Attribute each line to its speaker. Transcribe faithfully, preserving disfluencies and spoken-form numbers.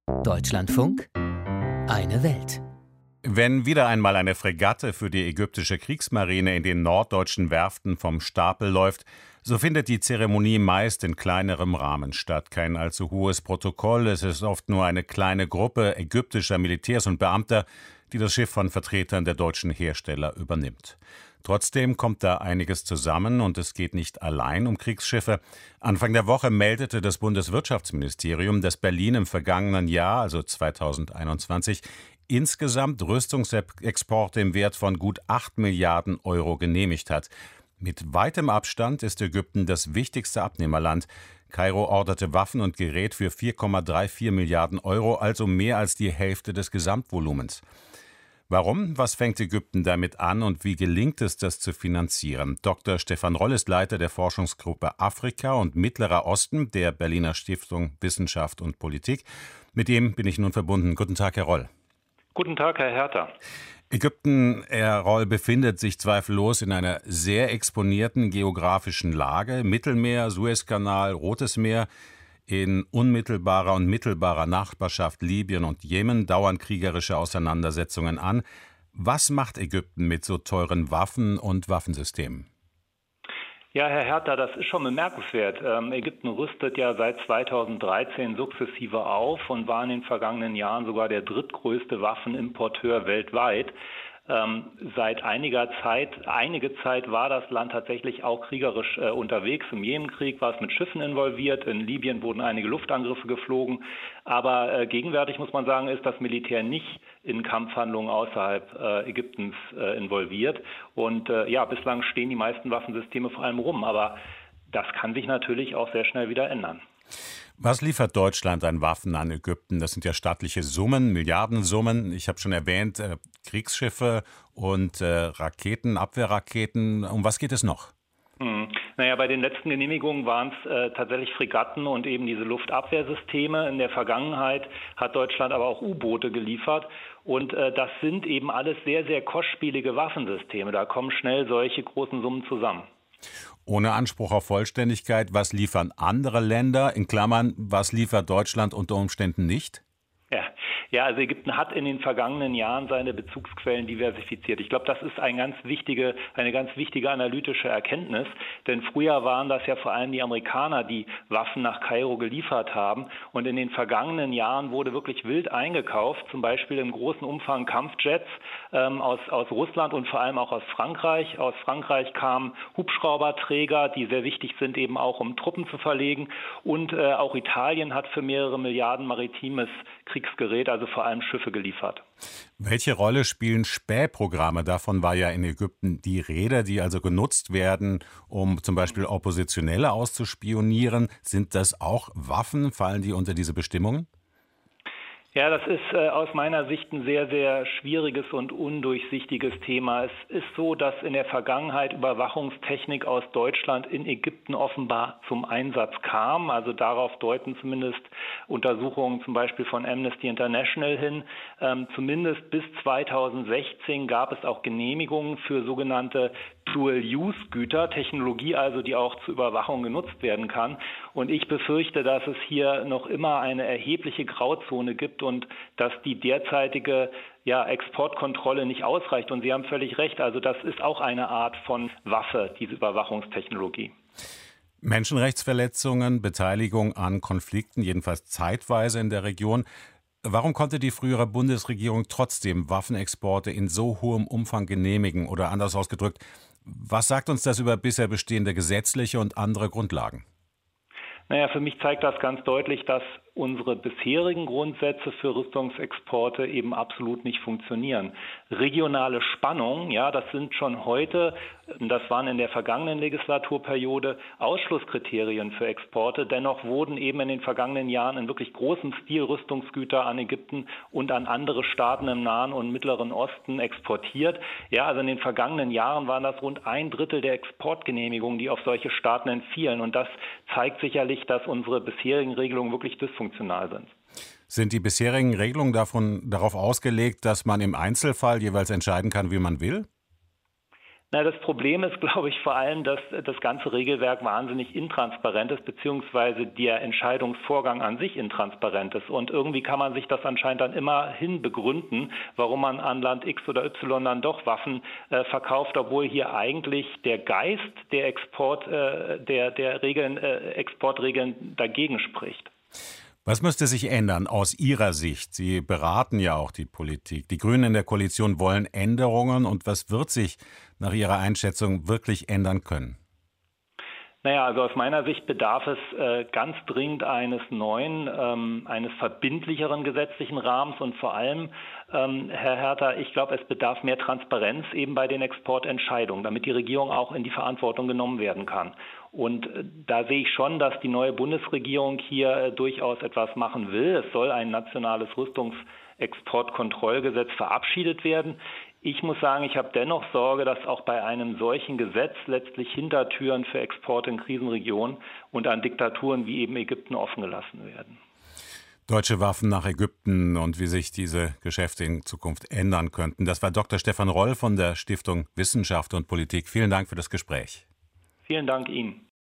Speaker 1: Deutschlandfunk, eine Welt.
Speaker 2: Wenn wieder einmal eine Fregatte für die ägyptische Kriegsmarine in den norddeutschen Werften vom Stapel läuft, so findet die Zeremonie meist in kleinerem Rahmen statt. Kein allzu hohes Protokoll, es ist oft nur eine kleine Gruppe ägyptischer Militärs und Beamter, die das Schiff von Vertretern der deutschen Hersteller übernimmt. Trotzdem kommt da einiges zusammen und es geht nicht allein um Kriegsschiffe. Anfang der Woche meldete das Bundeswirtschaftsministerium, dass Berlin im vergangenen Jahr, also zweitausendeinundzwanzig, insgesamt Rüstungsexporte im Wert von gut acht Milliarden Euro genehmigt hat. Mit weitem Abstand ist Ägypten das wichtigste Abnehmerland. Kairo orderte Waffen und Gerät für vier Komma vierunddreißig Milliarden Euro, also mehr als die Hälfte des Gesamtvolumens. Warum? Was fängt Ägypten damit an und wie gelingt es, das zu finanzieren? Doktor Stefan Roll ist Leiter der Forschungsgruppe Afrika und Mittlerer Osten der Berliner Stiftung Wissenschaft und Politik. Mit dem bin ich nun verbunden. Guten Tag, Herr Roll.
Speaker 3: Guten Tag, Herr Herter.
Speaker 2: Ägypten, Herr Roll, befindet sich zweifellos in einer sehr exponierten geografischen Lage. Mittelmeer, Suezkanal, Rotes Meer. In unmittelbarer und mittelbarer Nachbarschaft Libyen und Jemen dauern kriegerische Auseinandersetzungen an. Was macht Ägypten mit so teuren Waffen und Waffensystemen?
Speaker 3: Ja, Herr Herter, das ist schon bemerkenswert. Ähm, Ägypten rüstet ja seit zweitausenddreizehn sukzessive auf und war in den vergangenen Jahren sogar der drittgrößte Waffenimporteur weltweit. Ähm, seit einiger Zeit, einige Zeit war das Land tatsächlich auch kriegerisch äh, unterwegs. Im Jemenkrieg war es mit Schiffen involviert, in Libyen wurden einige Luftangriffe geflogen. Aber äh, gegenwärtig muss man sagen, ist das Militär nicht in Kampfhandlungen außerhalb äh, Ägyptens äh, involviert. Und äh, ja, bislang stehen die meisten Waffensysteme vor allem rum. Aber das kann sich natürlich auch sehr schnell wieder ändern.
Speaker 2: Was liefert Deutschland an Waffen an Ägypten? Das sind ja stattliche Summen, Milliardensummen. Ich habe schon erwähnt, äh, Kriegsschiffe und äh, Raketen, Abwehrraketen. Um was geht es noch?
Speaker 3: Hm. Naja, bei den letzten Genehmigungen waren es äh, tatsächlich Fregatten und eben diese Luftabwehrsysteme. In der Vergangenheit hat Deutschland aber auch U-Boote geliefert. Und äh, das sind eben alles sehr, sehr kostspielige Waffensysteme. Da kommen schnell solche großen Summen zusammen.
Speaker 2: Ohne Anspruch auf Vollständigkeit, was liefern andere Länder? In Klammern, was liefert Deutschland unter Umständen nicht?
Speaker 3: Ja. Ja, also Ägypten hat in den vergangenen Jahren seine Bezugsquellen diversifiziert. Ich glaube, das ist ein ganz wichtige, eine ganz wichtige analytische Erkenntnis. Denn früher waren das ja vor allem die Amerikaner, die Waffen nach Kairo geliefert haben. Und in den vergangenen Jahren wurde wirklich wild eingekauft, zum Beispiel im großen Umfang Kampfjets ähm, aus, aus Russland und vor allem auch aus Frankreich. Aus Frankreich kamen Hubschrauberträger, die sehr wichtig sind, eben auch um Truppen zu verlegen. Und äh, auch Italien hat für mehrere Milliarden maritimes Kriegsgerät, also vor allem Schiffe, geliefert.
Speaker 2: Welche Rolle spielen Spähprogramme? Davon war ja in Ägypten die Rede, die also genutzt werden, um zum Beispiel Oppositionelle auszuspionieren. Sind das auch Waffen? Fallen die unter diese Bestimmungen?
Speaker 3: Ja, das ist äh, aus meiner Sicht ein sehr, sehr schwieriges und undurchsichtiges Thema. Es ist so, dass in der Vergangenheit Überwachungstechnik aus Deutschland in Ägypten offenbar zum Einsatz kam. Also darauf deuten zumindest Untersuchungen zum Beispiel von Amnesty International hin. Ähm, zumindest bis zweitausendsechzehn gab es auch Genehmigungen für sogenannte Dual-Use-Güter, Technologie also, die auch zur Überwachung genutzt werden kann. Und ich befürchte, dass es hier noch immer eine erhebliche Grauzone gibt und dass die derzeitige ja, Exportkontrolle nicht ausreicht. Und Sie haben völlig recht, also das ist auch eine Art von Waffe, diese Überwachungstechnologie.
Speaker 2: Menschenrechtsverletzungen, Beteiligung an Konflikten, jedenfalls zeitweise in der Region. Warum konnte die frühere Bundesregierung trotzdem Waffenexporte in so hohem Umfang genehmigen? Oder anders ausgedrückt, was sagt uns das über bisher bestehende gesetzliche und andere Grundlagen?
Speaker 3: Naja, für mich zeigt das ganz deutlich, dass unsere bisherigen Grundsätze für Rüstungsexporte eben absolut nicht funktionieren. Regionale Spannungen, ja, das sind schon heute, das waren in der vergangenen Legislaturperiode Ausschlusskriterien für Exporte. Dennoch wurden eben in den vergangenen Jahren in wirklich großem Stil Rüstungsgüter an Ägypten und an andere Staaten im Nahen und Mittleren Osten exportiert. Ja, also in den vergangenen Jahren waren das rund ein Drittel der Exportgenehmigungen, die auf solche Staaten entfielen. Und das zeigt sicherlich, dass unsere bisherigen Regelungen wirklich dysfunktional sind.
Speaker 2: Sind die bisherigen Regelungen davon, darauf ausgelegt, dass man im Einzelfall jeweils entscheiden kann, wie man will?
Speaker 3: Na, das Problem ist, glaube ich, vor allem, dass das ganze Regelwerk wahnsinnig intransparent ist, beziehungsweise der Entscheidungsvorgang an sich intransparent ist. Und irgendwie kann man sich das anscheinend dann immer hin begründen, warum man an Land X oder Y dann doch Waffen äh, verkauft, obwohl hier eigentlich der Geist der Export, äh, der, der Regeln, äh, Exportregeln dagegen spricht.
Speaker 2: Was müsste sich ändern aus Ihrer Sicht? Sie beraten ja auch die Politik. Die Grünen in der Koalition wollen Änderungen. Und was wird sich nach Ihrer Einschätzung wirklich ändern können?
Speaker 3: Naja, also aus meiner Sicht bedarf es äh, ganz dringend eines neuen, ähm, eines verbindlicheren gesetzlichen Rahmens und vor allem, ähm, Herr Herter, ich glaube, es bedarf mehr Transparenz eben bei den Exportentscheidungen, damit die Regierung auch in die Verantwortung genommen werden kann. Und äh, da sehe ich schon, dass die neue Bundesregierung hier äh, durchaus etwas machen will. Es soll ein nationales Rüstungsexportkontrollgesetz verabschiedet werden. Ich muss sagen, ich habe dennoch Sorge, dass auch bei einem solchen Gesetz letztlich Hintertüren für Exporte in Krisenregionen und an Diktaturen wie eben Ägypten offen gelassen werden.
Speaker 2: Deutsche Waffen nach Ägypten und wie sich diese Geschäfte in Zukunft ändern könnten. Das war Doktor Stefan Roll von der Stiftung Wissenschaft und Politik. Vielen Dank für das Gespräch.
Speaker 3: Vielen Dank Ihnen.